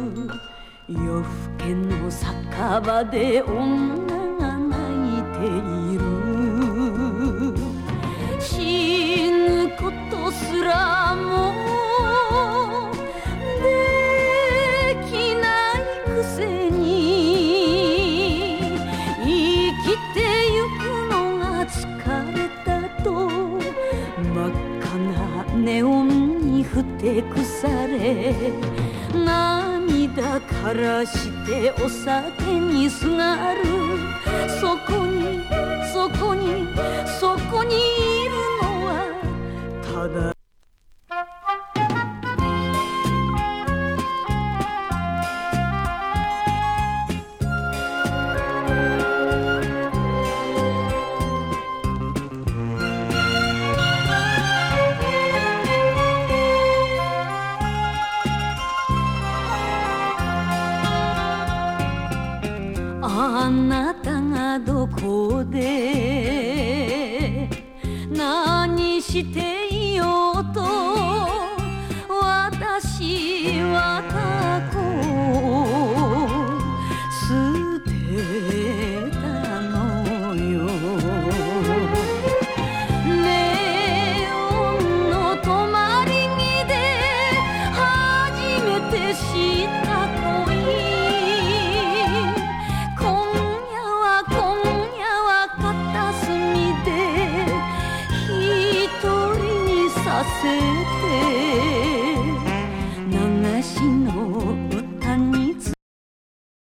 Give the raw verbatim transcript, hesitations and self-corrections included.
夜更けの酒場で女が泣いている。死ぬことすらもできないくせに生きてゆくのが疲れたと真っ赤なネオンにふてくされ涙からしてお酒にすがる。そこにそこにそこにいるのはただあなたがどこで何していようと私は過去を捨てたのよ。ネオンの止まり木で初めて知った恋。させて